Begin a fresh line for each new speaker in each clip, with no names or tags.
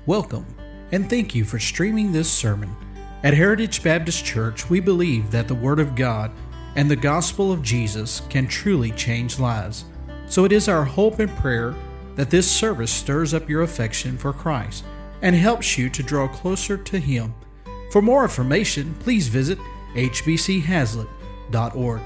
Welcome, and thank you for streaming this sermon. At Heritage Baptist Church, we believe that the Word of God and the gospel of Jesus can truly change lives. So it is our hope and prayer that this service stirs up your affection for Christ and helps you to draw closer to Him. For more information, please visit hbchazlitt.org.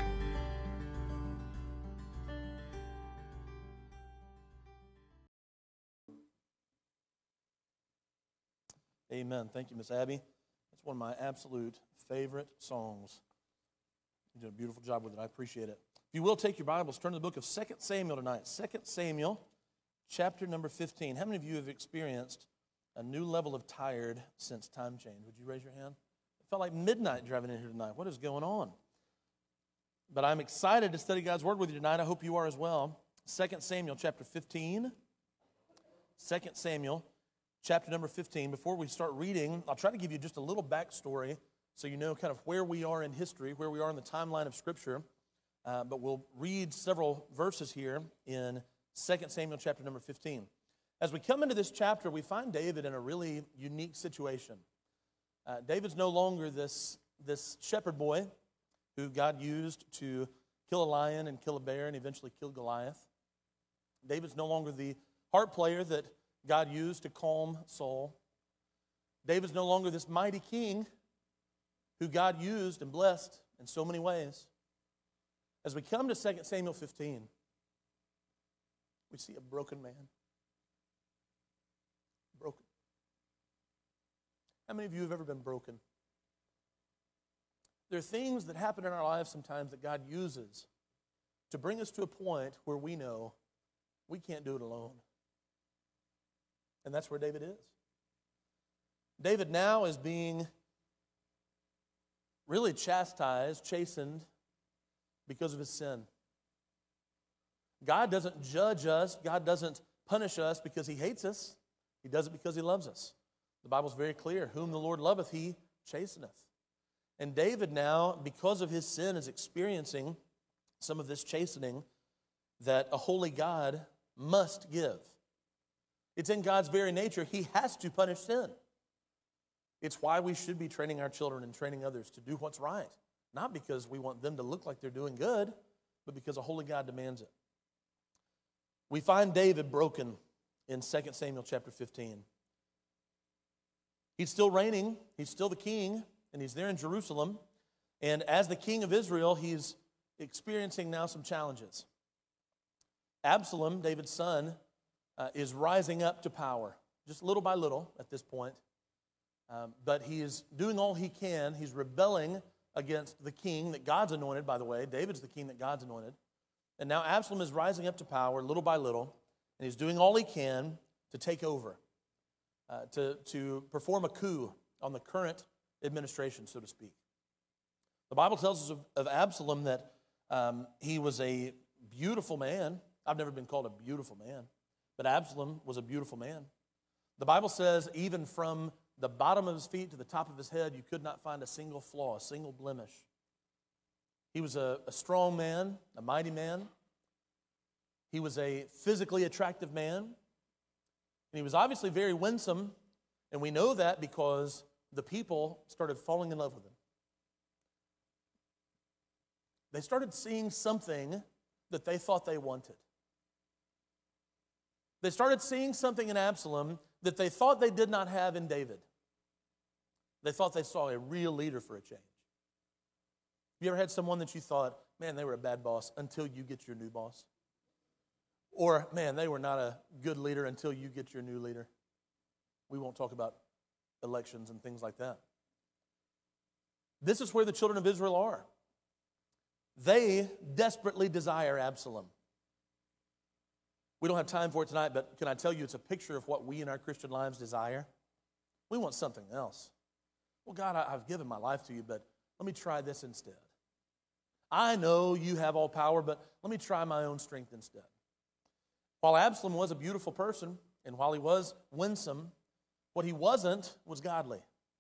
Amen. Thank you, Miss Abby. That's one of my absolute favorite songs. You did a beautiful job with it. I appreciate it. If you will, take your Bibles, turn to the book of 2 Samuel tonight. 2 Samuel, chapter number 15. How many of you have experienced a new level of tired since time change? Would you raise your hand? It felt like midnight driving in here tonight. What is going on? But I'm excited to study God's Word with you tonight. I hope you are as well. 2 Samuel, chapter 15. 2 Samuel, chapter number 15. Before we start reading, I'll try to give you just a little backstory so you know kind of where we are in history, where we are in the timeline of Scripture. But we'll read several verses here in 2 Samuel chapter number 15. As we come into this chapter, we find David in a really unique situation. David's no longer this shepherd boy who God used to kill a lion and kill a bear and eventually kill Goliath. David's no longer the harp player that God used to calm Saul. David's no longer this mighty king who God used and blessed in so many ways. As we come to 2 Samuel 15, we see a broken man. Broken. How many of you have ever been broken? There are things that happen in our lives sometimes that God uses to bring us to a point where we know we can't do it alone. And that's where David is. David now is being really chastised, chastened, because of his sin. God doesn't judge us. God doesn't punish us because He hates us. He does it because He loves us. The Bible's very clear. Whom the Lord loveth, He chasteneth. And David now, because of his sin, is experiencing some of this chastening that a holy God must give. It's in God's very nature. He has to punish sin. It's why we should be training our children and training others to do what's right. Not because we want them to look like they're doing good, but because a holy God demands it. We find David broken in 2 Samuel chapter 15. He's still reigning. He's still the king, and he's there in Jerusalem. And as the king of Israel, he's experiencing now some challenges. Absalom, David's son, is rising up to power, just little by little at this point. But he is doing all he can. He's rebelling against the king that God's anointed, by the way. David's the king that God's anointed. And now Absalom is rising up to power little by little, and he's doing all he can to take over, to perform a coup on the current administration, so to speak. The Bible tells us of Absalom that he was a beautiful man. I've never been called a beautiful man, but Absalom was a beautiful man. The Bible says even from the bottom of his feet to the top of his head, you could not find a single flaw, a single blemish. He was a strong man, a mighty man. He was a physically attractive man. And he was obviously very winsome, and we know that because the people started falling in love with him. They started seeing something that they thought they wanted. They started seeing something in Absalom that they thought they did not have in David. They thought they saw a real leader for a change. You ever had someone that you thought, man, they were a bad boss until you get your new boss? Or, man, they were not a good leader until you get your new leader? We won't talk about elections and things like that. This is where the children of Israel are. They desperately desire Absalom. We don't have time for it tonight, but can I tell you it's a picture of what we in our Christian lives desire? We want something else. Well, God, I've given my life to you, but let me try this instead. I know you have all power, but let me try my own strength instead. While Absalom was a beautiful person, and while he was winsome, what he wasn't was godly.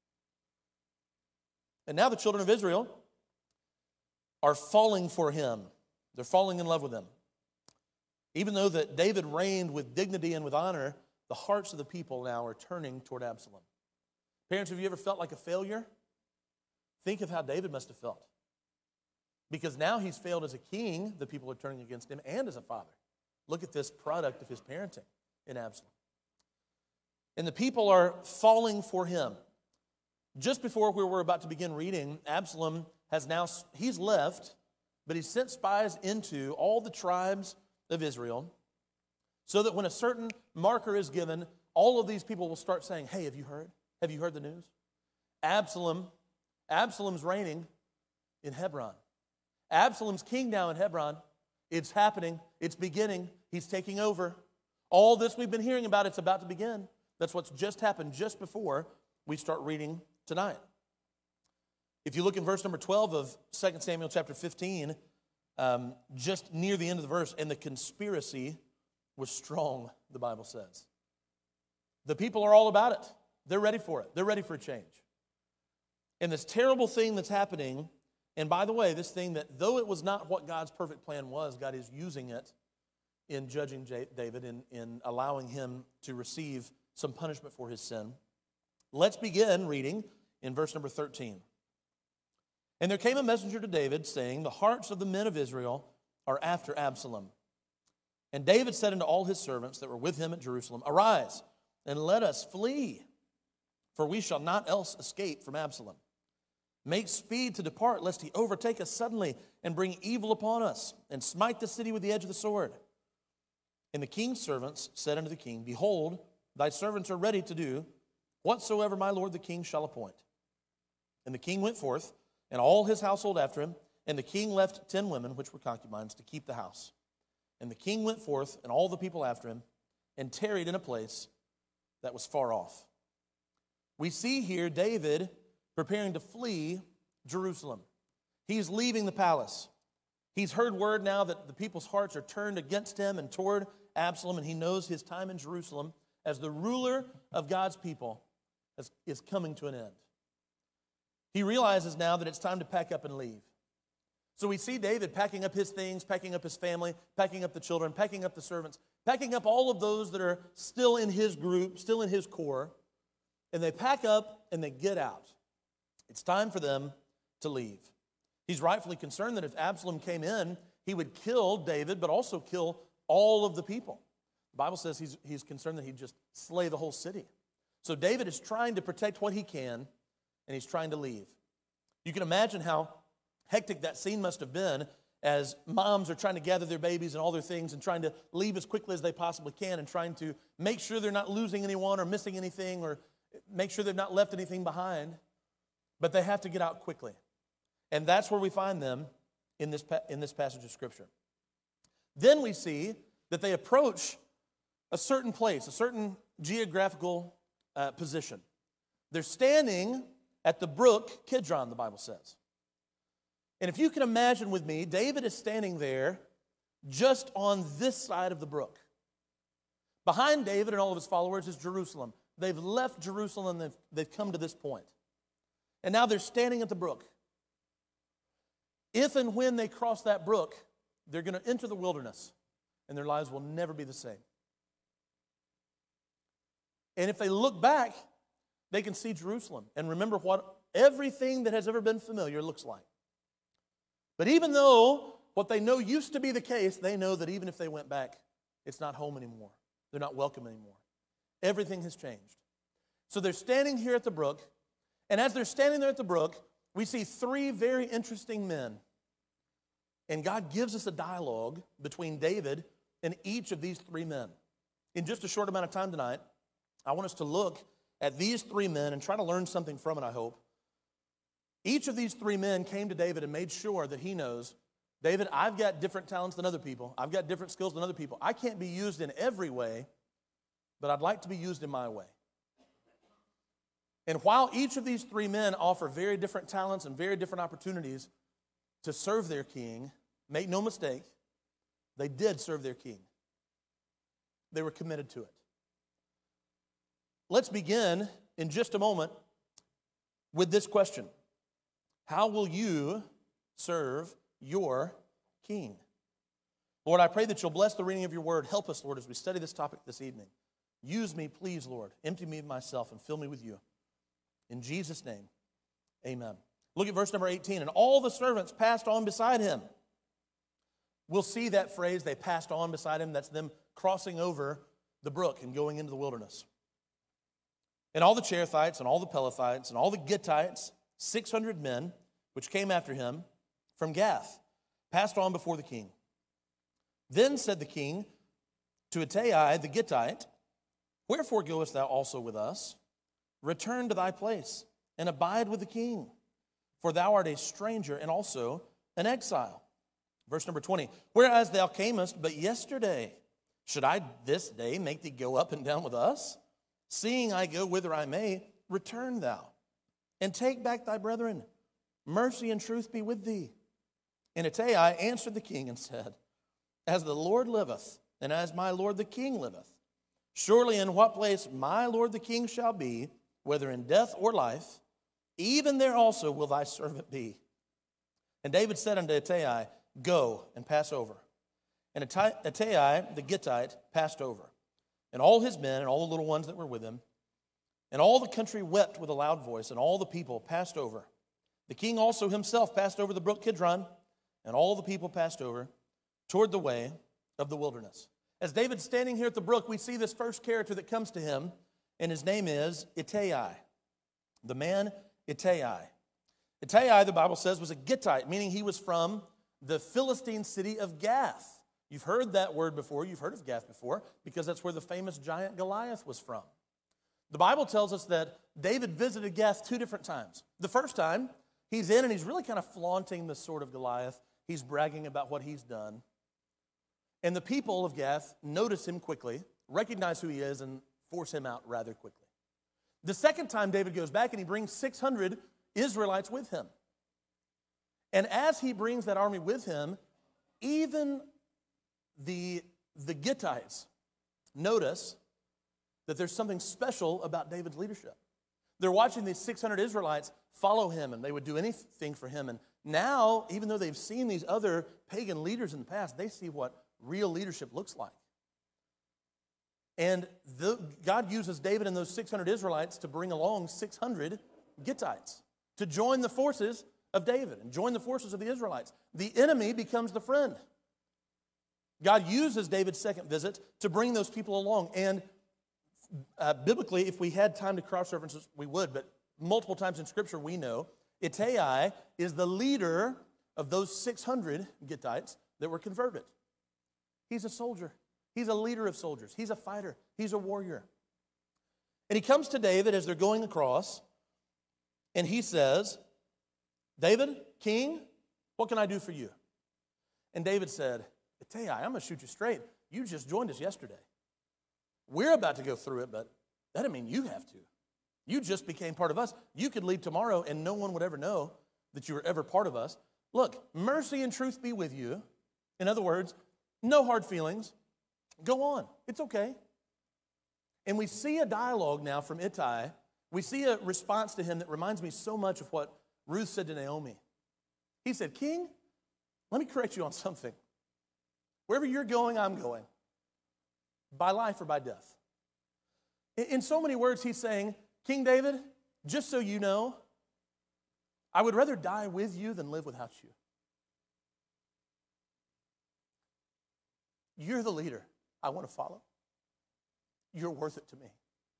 And now the children of Israel are falling for him. They're falling in love with him. Even though that David reigned with dignity and with honor, the hearts of the people now are turning toward Absalom. Parents, have you ever felt like a failure? Think of how David must have felt. Because now he's failed as a king, the people are turning against him, and as a father. Look at this product of his parenting in Absalom. And the people are falling for him. Just before we were about to begin reading, Absalom he's left, but he's sent spies into all the tribes of Israel so that when a certain marker is given, all of these people will start saying, hey, have you heard? Have you heard the news? Absalom's reigning in Hebron. Absalom's king now in Hebron. It's happening. It's beginning. He's taking over. All this we've been hearing about, it's about to begin. That's what's just happened just before we start reading tonight. If you look in verse number 12 of 2 Samuel chapter 15, just near the end of the verse, and the conspiracy was strong, the Bible says. The people are all about it. They're ready for it. They're ready for a change. And this terrible thing that's happening, and by the way, this thing that though it was not what God's perfect plan was, God is using it in judging David, in allowing him to receive some punishment for his sin. Let's begin reading in verse number 13. And there came a messenger to David, saying, the hearts of the men of Israel are after Absalom. And David said unto all his servants that were with him at Jerusalem, arise, and let us flee, for we shall not else escape from Absalom. Make speed to depart, lest he overtake us suddenly, and bring evil upon us, and smite the city with the edge of the sword. And the king's servants said unto the king, behold, thy servants are ready to do whatsoever my lord the king shall appoint. And the king went forth, and all his household after him, and the king left 10 women, which were concubines, to keep the house. And the king went forth, and all the people after him, and tarried in a place that was far off. We see here David preparing to flee Jerusalem. He's leaving the palace. He's heard word now that the people's hearts are turned against him and toward Absalom, and he knows his time in Jerusalem as the ruler of God's people is coming to an end. He realizes now that it's time to pack up and leave. So we see David packing up his things, packing up his family, packing up the children, packing up the servants, packing up all of those that are still in his group, still in his core, and they pack up and they get out. It's time for them to leave. He's rightfully concerned that if Absalom came in, he would kill David, but also kill all of the people. The Bible says he's concerned that he'd just slay the whole city. So David is trying to protect what he can, and he's trying to leave. You can imagine how hectic that scene must have been as moms are trying to gather their babies and all their things and trying to leave as quickly as they possibly can and trying to make sure they're not losing anyone or missing anything or make sure they've not left anything behind. But they have to get out quickly. And that's where we find them in this passage of Scripture. Then we see that they approach a certain place, a certain geographical position. They're standing at the brook Kidron, the Bible says. And if you can imagine with me, David is standing there just on this side of the brook. Behind David and all of his followers is Jerusalem. They've left Jerusalem and they've come to this point. And now they're standing at the brook. If and when they cross that brook, they're going to enter the wilderness, and their lives will never be the same. And if they look back, they can see Jerusalem and remember what everything that has ever been familiar looks like. But even though what they know used to be the case, they know that even if they went back, it's not home anymore. They're not welcome anymore. Everything has changed. So they're standing here at the brook, and as they're standing there at the brook, we see 3 very interesting men. And God gives us a dialogue between David and each of these 3 men. In just a short amount of time tonight, I want us to look at these 3 men and try to learn something from it, I hope. Each of these 3 men came to David and made sure that he knows, David, I've got different talents than other people. I've got different skills than other people. I can't be used in every way, but I'd like to be used in my way. And while each of these 3 men offer very different talents and very different opportunities to serve their king, make no mistake, they did serve their king. They were committed to it. Let's begin in just a moment with this question. How will you serve your king? Lord, I pray that you'll bless the reading of your word. Help us, Lord, as we study this topic this evening. Use me, please, Lord. Empty me of myself and fill me with you. In Jesus' name, amen. Look at verse number 18. And all the servants passed on beside him. We'll see that phrase, they passed on beside him. That's them crossing over the brook and going into the wilderness. And all the Cherethites and all the Pelethites and all the Gittites, 600 men, which came after him from Gath, passed on before the king. Then said the king to Ittai the Gittite, wherefore goest thou also with us? Return to thy place and abide with the king, for thou art a stranger and also an exile. Verse number 20, whereas thou camest but yesterday, should I this day make thee go up and down with us? Seeing I go whither I may, return thou, and take back thy brethren. Mercy and truth be with thee. And Ittai answered the king and said, as the Lord liveth, and as my lord the king liveth, surely in what place my lord the king shall be, whether in death or life, even there also will thy servant be. And David said unto Ittai, go and pass over. And Ittai the Gittite passed over, and all his men and all the little ones that were with him. And all the country wept with a loud voice, and all the people passed over. The king also himself passed over the brook Kidron, and all the people passed over toward the way of the wilderness. As David's standing here at the brook, we see this first character that comes to him, and his name is Ittai, the man Ittai. Ittai, the Bible says, was a Gittite, meaning he was from the Philistine city of Gath. You've heard that word before. You've heard of Gath before, because that's where the famous giant Goliath was from. The Bible tells us that David visited Gath 2 different times. The first time, he's in and he's really kind of flaunting the sword of Goliath. He's bragging about what he's done. And the people of Gath notice him quickly, recognize who he is, and force him out rather quickly. The second time David goes back and he brings 600 Israelites with him. And as he brings that army with him, even the Gittites notice that there's something special about David's leadership. They're watching these 600 Israelites follow him, and they would do anything for him. And now, even though they've seen these other pagan leaders in the past, they see what real leadership looks like. And God uses David and those 600 Israelites to bring along 600 Gittites to join the forces of David and join the forces of the Israelites. The enemy becomes the friend. God uses David's second visit to bring those people along. And biblically, if we had time to cross-reference this, we would, but multiple times in Scripture we know Ittai is the leader of those 600 Gittites that were converted. He's a soldier. He's a leader of soldiers. He's a fighter. He's a warrior. And he comes to David as they're going across, and he says, David, king, what can I do for you? And David said, Ittai, I'm going to shoot you straight. You just joined us yesterday. We're about to go through it, but that doesn't mean you have to. You just became part of us. You could leave tomorrow, and no one would ever know that you were ever part of us. Look, mercy and truth be with you. In other words, no hard feelings. Go on. It's okay. And we see a dialogue now from Ittai. We see a response to him that reminds me so much of what Ruth said to Naomi. He said, King, let me correct you on something. Wherever you're going, I'm going. By life or by death. In so many words, he's saying, King David, just so you know, I would rather die with you than live without you. You're the leader I want to follow. You're worth it to me.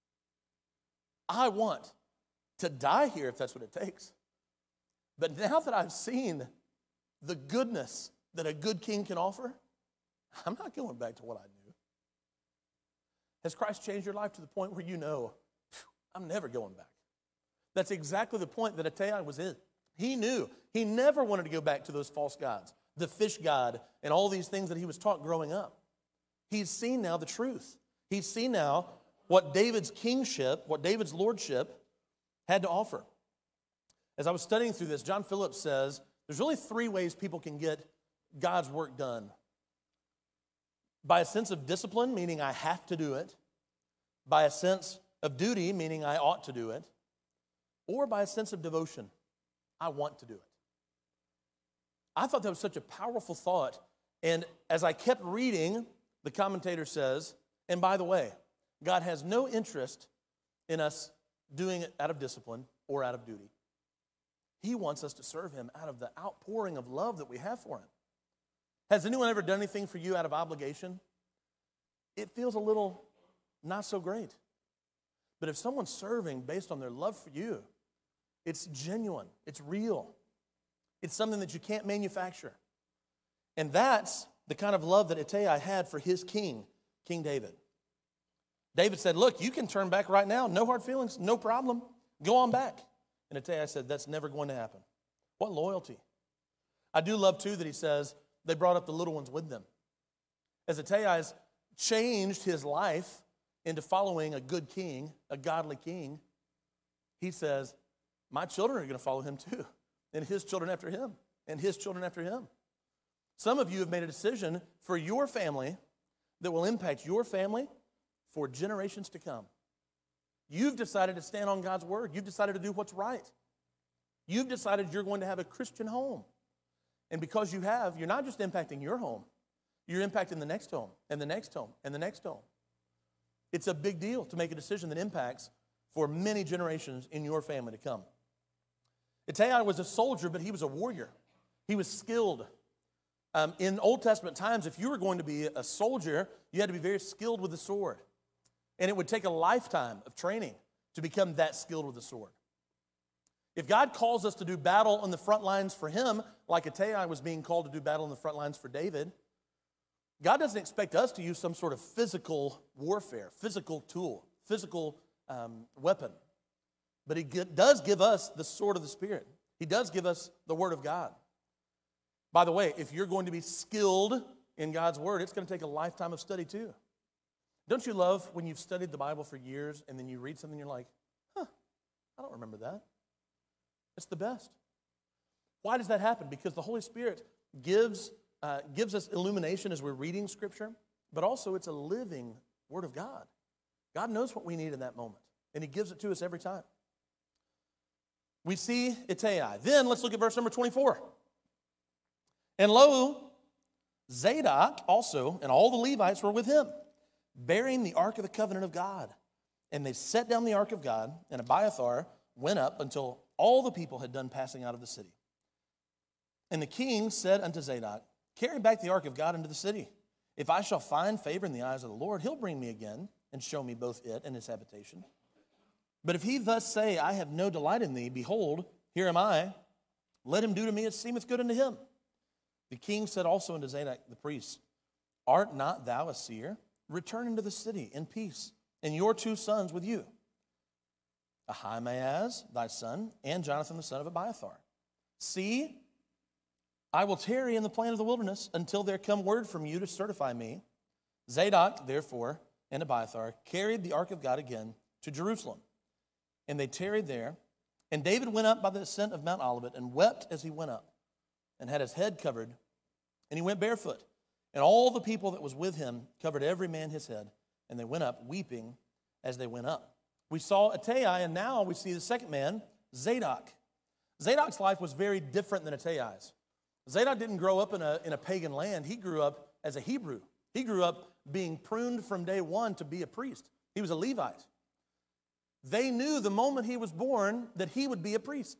I want to die here if that's what it takes. But now that I've seen the goodness that a good king can offer, I'm not going back to what I knew. Has Christ changed your life to the point where you know, I'm never going back? That's exactly the point that Ittai was in. He knew. He never wanted to go back to those false gods, the fish god, and all these things that he was taught growing up. He's seen now the truth. He's seen now what David's kingship, what David's lordship had to offer. As I was studying through this, John Phillips says there's really 3 ways people can get God's work done. By a sense of discipline, meaning I have to do it. By a sense of duty, meaning I ought to do it. Or by a sense of devotion, I want to do it. I thought that was such a powerful thought. And as I kept reading, the commentator says, and by the way, God has no interest in us doing it out of discipline or out of duty. He wants us to serve him out of the outpouring of love that we have for him. Has anyone ever done anything for you out of obligation? It feels a little not so great. But if someone's serving based on their love for you, it's genuine, it's real. It's something that you can't manufacture. And that's the kind of love that Ittai had for his king, King David. David said, look, you can turn back right now. No hard feelings, no problem. Go on back. And Ittai said, that's never going to happen. What loyalty. I do love, too, that he says they brought up the little ones with them. As Ittai's changed his life into following a good king, a godly king, he says, my children are going to follow him too, and his children after him, and his children after him. Some of you have made a decision for your family that will impact your family for generations to come. You've decided to stand on God's word. You've decided to do what's right. You've decided you're going to have a Christian home. And because you have, you're not just impacting your home, you're impacting the next home, and the next home, and the next home. It's a big deal to make a decision that impacts for many generations in your family to come. Ittai was a soldier, but he was a warrior. He was skilled. In Old Testament times, if you were going to be a soldier, you had to be very skilled with the sword. And it would take a lifetime of training to become that skilled with the sword. If God calls us to do battle on the front lines for him, like Ittai was being called to do battle on the front lines for David, God doesn't expect us to use some sort of physical warfare, physical tool, physical weapon. But he does give us the sword of the Spirit. He does give us the Word of God. By the way, if you're going to be skilled in God's Word, it's going to take a lifetime of study too. Don't you love when you've studied the Bible for years and then you read something and you're like, I don't remember that. It's the best. Why does that happen? Because the Holy Spirit gives us illumination as we're reading Scripture, but also it's a living Word of God. God knows what we need in that moment, and he gives it to us every time. We see Ittai. Then let's look at verse number 24. And lo, Zadok also and all the Levites were with him, bearing the ark of the covenant of God. And they set down the ark of God, and Abiathar went up until all the people had done passing out of the city. And the king said unto Zadok, carry back the ark of God into the city. If I shall find favor in the eyes of the Lord, he'll bring me again and show me both it and its habitation. But if he thus say, I have no delight in thee, behold, here am I, let him do to me as seemeth good unto him. The king said also unto Zadok the priest, art not thou a seer? Return into the city in peace, and your 2 sons with you, Ahimaaz thy son, and Jonathan the son of Abiathar. See, I will tarry in the plain of the wilderness until there come word from you to certify me. Zadok, therefore, and Abiathar carried the ark of God again to Jerusalem. And they tarried there. And David went up by the ascent of Mount Olivet and wept as he went up, and had his head covered, and he went barefoot. And all the people that was with him covered every man his head, and they went up weeping as they went up. We saw Ittai, and now we see the second man, Zadok. Zadok's life was very different than Ittai's. Zadok didn't grow up in a pagan land. He grew up as a Hebrew. He grew up being pruned from day one to be a priest. He was a Levite. They knew the moment he was born that he would be a priest.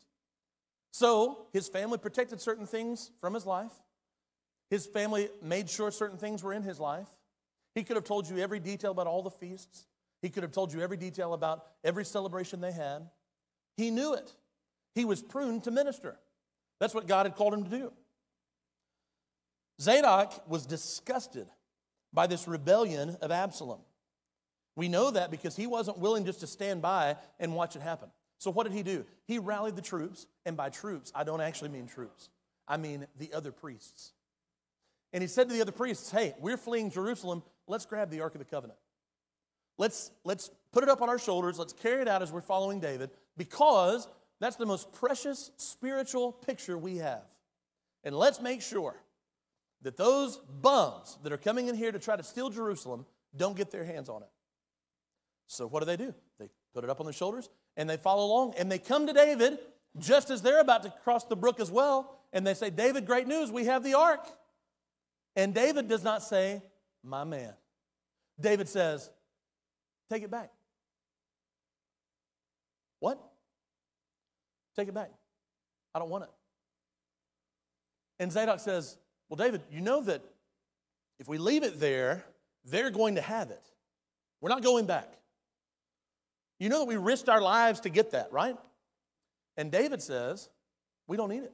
So his family protected certain things from his life. His family made sure certain things were in his life. He could have told you every detail about all the feasts. He could have told you every detail about every celebration they had. He knew it. He was pruned to minister. That's what God had called him to do. Zadok was disgusted by this rebellion of Absalom. We know that because he wasn't willing just to stand by and watch it happen. So what did he do? He rallied the troops, and by troops, I don't actually mean troops. I mean the other priests. And he said to the other priests, hey, we're fleeing Jerusalem. Let's grab the Ark of the Covenant. Let's put it up on our shoulders. Let's carry it out as we're following David, because that's the most precious spiritual picture we have. And let's make sure that those bums that are coming in here to try to steal Jerusalem don't get their hands on it. So what do? They put it up on their shoulders, and they follow along, and they come to David just as they're about to cross the brook as well, and they say, David, great news, we have the ark. And David does not say, my man. David says, Take it back. What? Take it back. I don't want it. And Zadok says, well, David, you know that if we leave it there, they're going to have it. We're not going back. You know that we risked our lives to get that, right? And David says, we don't need it.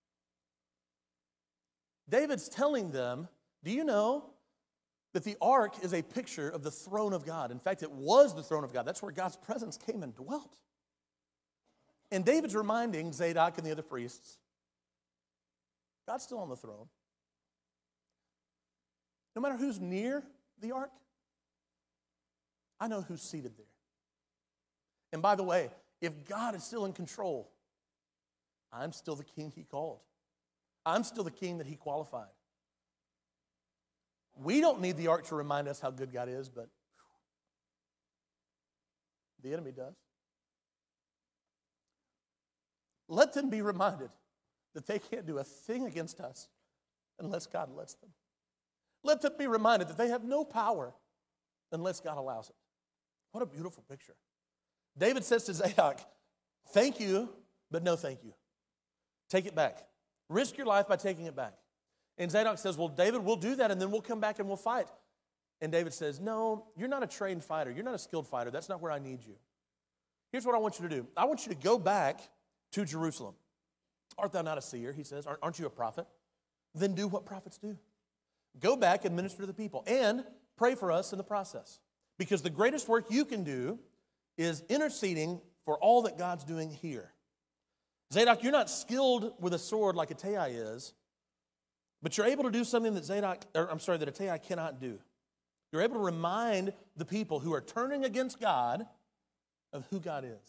David's telling them, do you know that the ark is a picture of the throne of God? In fact, it was the throne of God. That's where God's presence came and dwelt. And David's reminding Zadok and the other priests, God's still on the throne. No matter who's near the ark, I know who's seated there. And by the way, if God is still in control, I'm still the king he called. I'm still the king that he qualified. We don't need the ark to remind us how good God is, but the enemy does. Let them be reminded that they can't do a thing against us unless God lets them. Let them be reminded that they have no power unless God allows it. What a beautiful picture. David says to Zadok, thank you, but no thank you. Take it back. Risk your life by taking it back. And Zadok says, well, David, we'll do that, and then we'll come back and we'll fight. And David says, no, you're not a trained fighter. You're not a skilled fighter. That's not where I need you. Here's what I want you to do. I want you to go back to Jerusalem. Art thou not a seer, he says. Aren't you a prophet? Then do what prophets do. Go back and minister to the people. And pray for us in the process. Because the greatest work you can do is interceding for all that God's doing here. Zadok, you're not skilled with a sword like Ittai is, but you're able to do something that that Ittai cannot do. You're able to remind the people who are turning against God of who God is.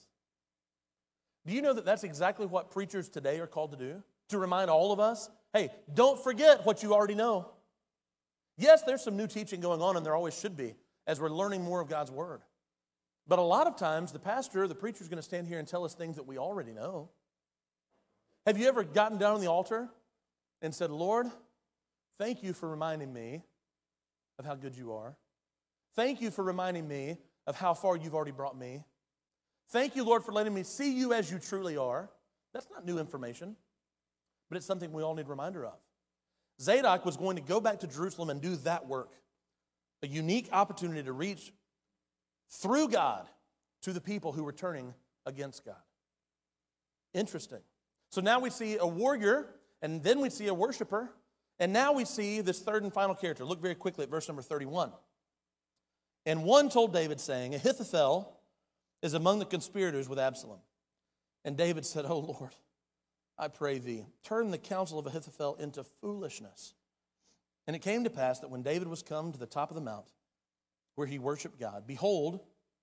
Do you know that that's exactly what preachers today are called to do? To remind all of us, hey, don't forget what you already know. Yes, there's some new teaching going on, and there always should be, as we're learning more of God's Word. But a lot of times, the pastor, the preacher is going to stand here and tell us things that we already know. Have you ever gotten down on the altar and said, Lord, thank you for reminding me of how good you are. Thank you for reminding me of how far you've already brought me. Thank you, Lord, for letting me see you as you truly are. That's not new information, but it's something we all need a reminder of. Zadok was going to go back to Jerusalem and do that work, a unique opportunity to reach through God to the people who were turning against God. Interesting. So now we see a warrior, and then we see a worshiper, and now we see this third and final character. Look very quickly at verse number 31. And one told David, saying, Ahithophel is among the conspirators with Absalom. And David said, O Lord, I pray thee, turn the counsel of Ahithophel into foolishness. And it came to pass that when David was come to the top of the mount, where he worshiped God, behold,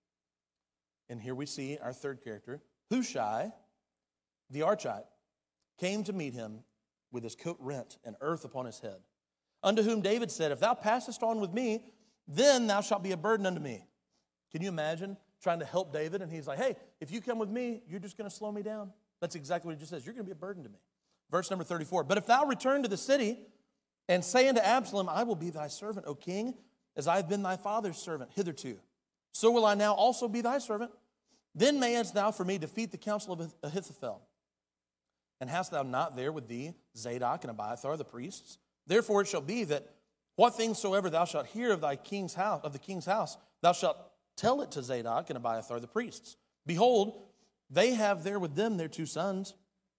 and here we see our third character, Hushai, the Archite, came to meet him with his coat rent and earth upon his head. Unto whom David said, If thou passest on with me, then thou shalt be a burden unto me. Can you imagine trying to help David? And he's like, hey, if you come with me, you're just going to slow me down. That's exactly what he just says. You're going to be a burden to me. Verse number 34. But if thou return to the city and say unto Absalom, I will be thy servant, O king, as I have been thy father's servant hitherto, so will I now also be thy servant. Then mayest thou for me defeat the counsel of Ahithophel. And hast thou not there with thee Zadok and Abiathar the priests? Therefore it shall be that what things soever thou shalt hear of the king's house, thou shalt tell it to Zadok and Abiathar the priests. Behold, they have there with them their two sons,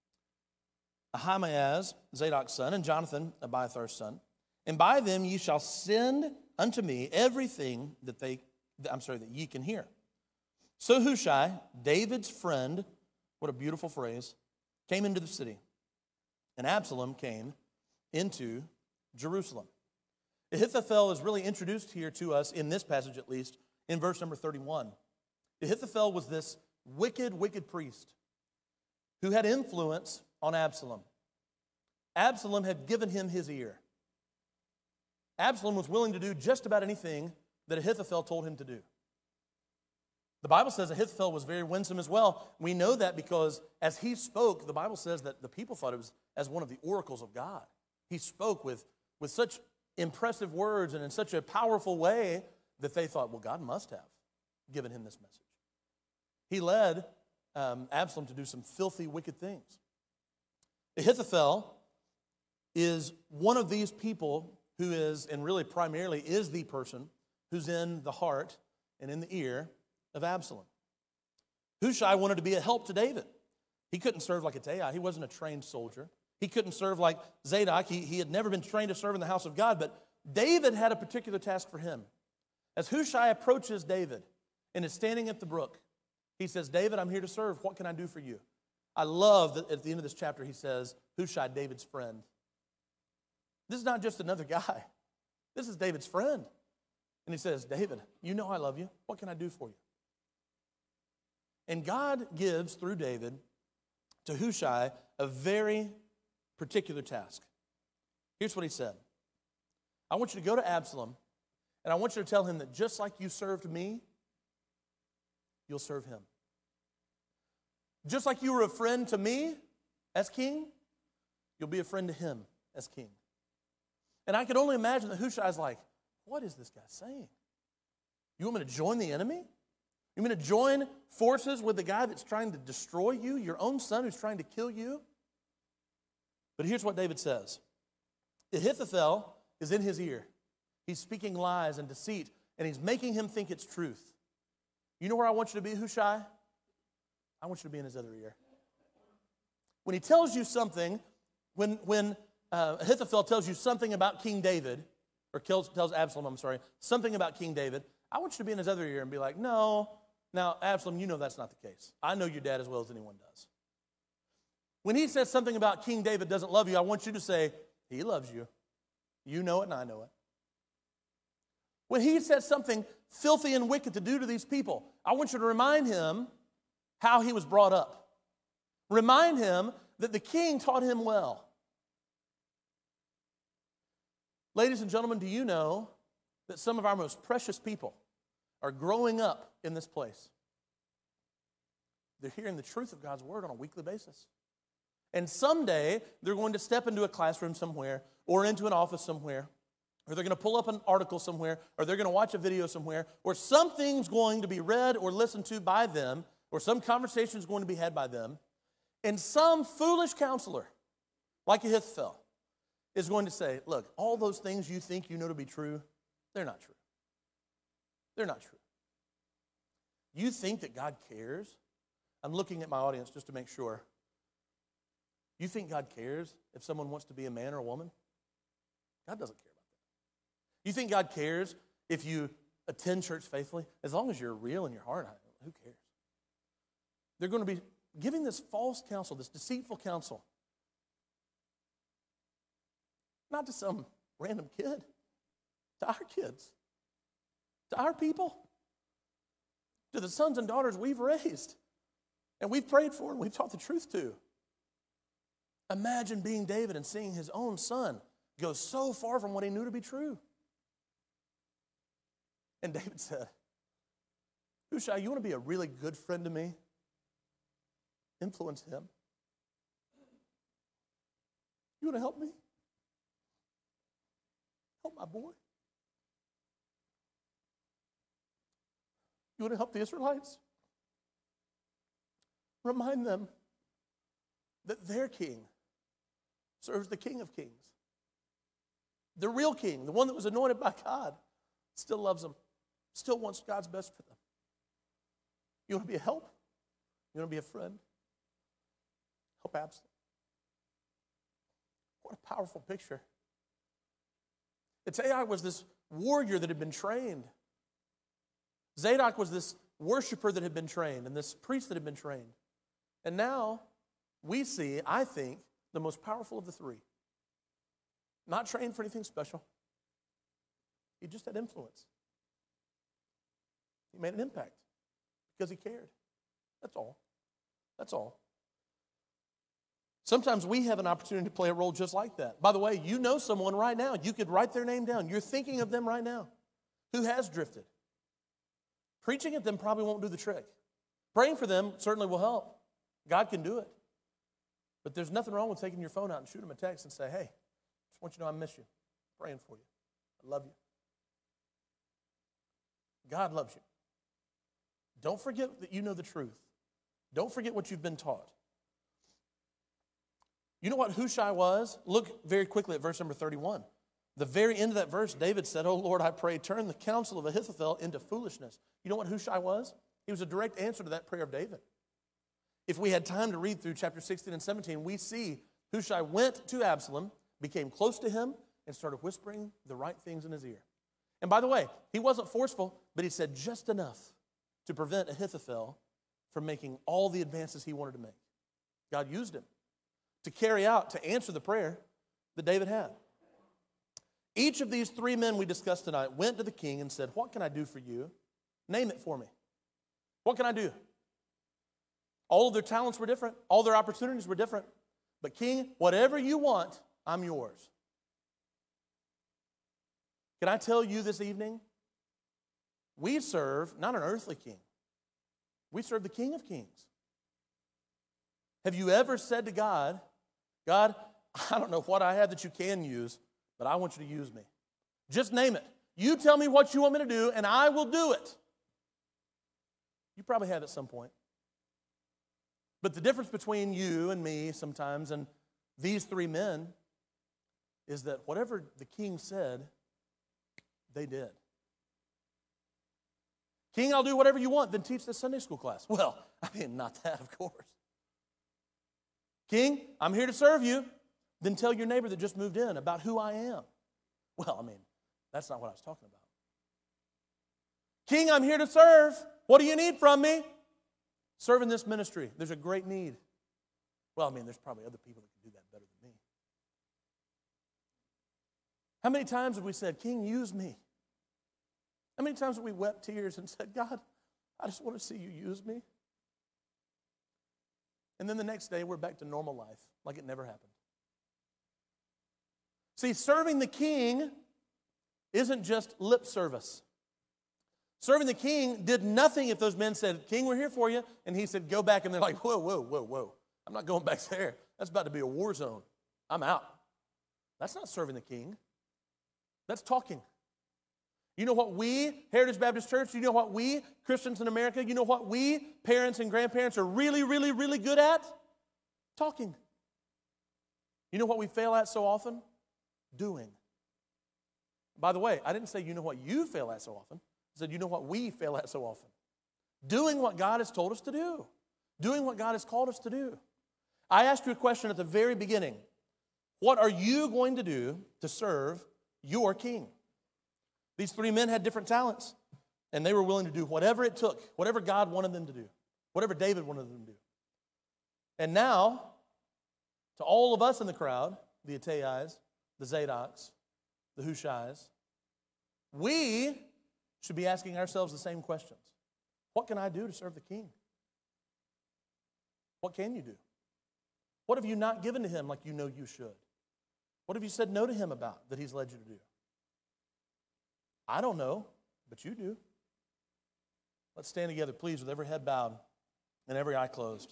Ahimaaz, Zadok's son, and Jonathan, Abiathar's son. And by them ye shall send unto me everything that ye can hear. So Hushai, David's friend, what a beautiful phrase, came into the city, and Absalom came into Jerusalem. Ahithophel is really introduced here to us, in this passage at least, in verse number 31. Ahithophel was this wicked priest who had influence on Absalom. Absalom had given him his ear. Absalom was willing to do just about anything that Ahithophel told him to do. The Bible says Ahithophel was very winsome as well. We know that because as he spoke, the Bible says that the people thought it was as one of the oracles of God. He spoke with such impressive words and in such a powerful way that they thought, well, God must have given him this message. He led Absalom to do some filthy, wicked things. Ahithophel is one of these people who is, and really primarily is the person who's in the heart and in the ear of Absalom. Hushai wanted to be a help to David. He couldn't serve like Ittai. He wasn't a trained soldier. He couldn't serve like Zadok. He had never been trained to serve in the house of God, but David had a particular task for him. As Hushai approaches David and is standing at the brook, he says, David, I'm here to serve. What can I do for you? I love that at the end of this chapter he says, Hushai, David's friend. This is not just another guy. This is David's friend. And he says, David, you know I love you. What can I do for you? And God gives, through David, to Hushai a very particular task. Here's what he said. I want you to go to Absalom, and I want you to tell him that just like you served me, you'll serve him. Just like you were a friend to me as king, you'll be a friend to him as king. And I could only imagine that Hushai's like, what is this guy saying? You want me to join the enemy? You want me to join forces with the guy that's trying to destroy you, your own son who's trying to kill you? But here's what David says. Ahithophel is in his ear. He's speaking lies and deceit, and he's making him think it's truth. You know where I want you to be, Hushai? I want you to be in his other ear. When he tells you something, when Ahithophel tells you something about King David, or tells Absalom, something about King David, I want you to be in his other ear and be like, no, now, Absalom, you know that's not the case. I know your dad as well as anyone does. When he says something about King David doesn't love you, I want you to say, he loves you. You know it and I know it. When he says something filthy and wicked to do to these people, I want you to remind him how he was brought up. Remind him that the king taught him well. Ladies and gentlemen, do you know that some of our most precious people are growing up in this place? They're hearing the truth of God's word on a weekly basis. And someday, they're going to step into a classroom somewhere or into an office somewhere, or they're going to pull up an article somewhere, or they're going to watch a video somewhere, or something's going to be read or listened to by them, or some conversation is going to be had by them, and some foolish counselor, like Ahithophel, is going to say, look, all those things you think you know to be true, they're not true. They're not true. You think that God cares? I'm looking at my audience just to make sure. You think God cares if someone wants to be a man or a woman? God doesn't care about that. You think God cares if you attend church faithfully? As long as you're real in your heart, who cares? They're going to be giving this false counsel, this deceitful counsel, not to some random kid, to our kids, to our people, to the sons and daughters we've raised and we've prayed for and we've taught the truth to. Imagine being David and seeing his own son go so far from what he knew to be true. And David said, Hushai, you want to be a really good friend to me? Influence him. You want to help me? Help my boy. You want to help the Israelites? Remind them that their king serves the King of Kings. The real king, the one that was anointed by God, still loves them, still wants God's best for them. You want to be a help? You want to be a friend? Help Absalom. What a powerful picture. Ittai was this warrior that had been trained. Zadok was this worshiper that had been trained, and this priest that had been trained. And now we see, I think, the most powerful of the three. Not trained for anything special. He just had influence. He made an impact because he cared. That's all. That's all. Sometimes we have an opportunity to play a role just like that. By the way, you know someone right now. You could write their name down. You're thinking of them right now who has drifted. Preaching at them probably won't do the trick. Praying for them certainly will help. God can do it. But there's nothing wrong with taking your phone out and shoot them a text and say, hey, just want you to know I miss you. I'm praying for you. I love you. God loves you. Don't forget that you know the truth. Don't forget what you've been taught. You know what Hushai was? Look very quickly at verse number 31. The very end of that verse, David said, "Oh Lord, I pray, turn the counsel of Ahithophel into foolishness." You know what Hushai was? He was a direct answer to that prayer of David. If we had time to read through chapter 16 and 17, we see Hushai went to Absalom, became close to him, and started whispering the right things in his ear. And by the way, he wasn't forceful, but he said just enough to prevent Ahithophel from making all the advances he wanted to make. God used him to carry out, to answer the prayer that David had. Each of these three men we discussed tonight went to the king and said, "What can I do for you? Name it for me. What can I do?" All of their talents were different. All their opportunities were different. But king, whatever you want, I'm yours. Can I tell you this evening? We serve not an earthly king. We serve the King of Kings. Have you ever said to God, "God, I don't know what I have that you can use, but I want you to use me. Just name it. You tell me what you want me to do, and I will do it." You probably have at some point. But the difference between you and me sometimes and these three men is that whatever the king said, they did. "King, I'll do whatever you want, then teach this Sunday school class." Well, not that, of course. "King, I'm here to serve you, then tell your neighbor that just moved in about who I am." Well, that's not what I was talking about. "King, I'm here to serve. What do you need from me?" "Serve in this ministry. There's a great need." Well, there's probably other people that can do that better than me. How many times have we said, "King, use me"? How many times have we wept tears and said, "God, I just want to see you use me"? And then the next day, we're back to normal life, like it never happened. See, serving the king isn't just lip service. Serving the king did nothing if those men said, "King, we're here for you," and he said, "Go back," and they're like, "Whoa, whoa, whoa, whoa. I'm not going back there. That's about to be a war zone. I'm out." That's not serving the king. That's talking. You know what we, Heritage Baptist Church, you know what we, Christians in America, you know what we, parents and grandparents, are really, really, really good at? Talking. You know what we fail at so often? Doing. By the way, I didn't say you know what you fail at so often. I said you know what we fail at so often. Doing what God has told us to do. Doing what God has called us to do. I asked you a question at the very beginning. What are you going to do to serve your king? These three men had different talents, and they were willing to do whatever it took, whatever God wanted them to do, whatever David wanted them to do. And now, to all of us in the crowd, the Ittai's, the Zadoks, the Hushais, we should be asking ourselves the same questions. What can I do to serve the king? What can you do? What have you not given to him like you know you should? What have you said no to him about that he's led you to do? I don't know, but you do. Let's stand together, please, with every head bowed and every eye closed.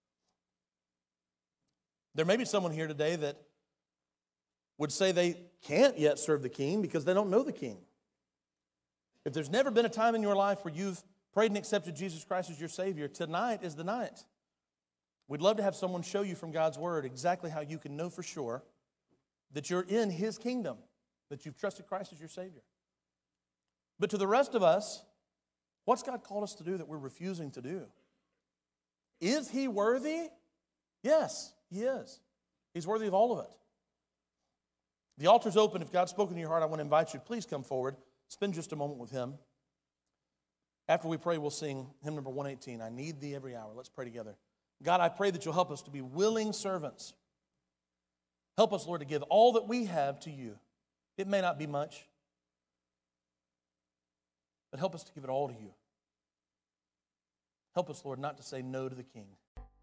There may be someone here today that would say they can't yet serve the king because they don't know the king. If there's never been a time in your life where you've prayed and accepted Jesus Christ as your Savior, tonight is the night. We'd love to have someone show you from God's Word exactly how you can know for sure that you're in His kingdom, that you've trusted Christ as your Savior. But to the rest of us, what's God called us to do that we're refusing to do? Is He worthy? Yes, He is. He's worthy of all of it. The altar's open. If God's spoken to your heart, I want to invite you. Please come forward. Spend just a moment with Him. After we pray, we'll sing hymn number 118, "I Need Thee Every Hour." Let's pray together. God, I pray that you'll help us to be willing servants. Help us, Lord, to give all that we have to you. It may not be much, but help us to give it all to you. Help us, Lord, not to say no to the King.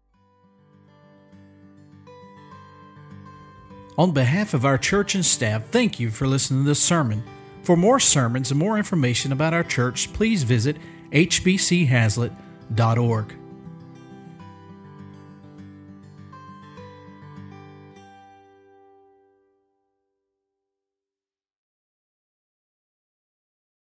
On behalf of our church and staff, thank you for listening to this sermon. For more sermons and more information about our church, please visit hbchazlitt.org.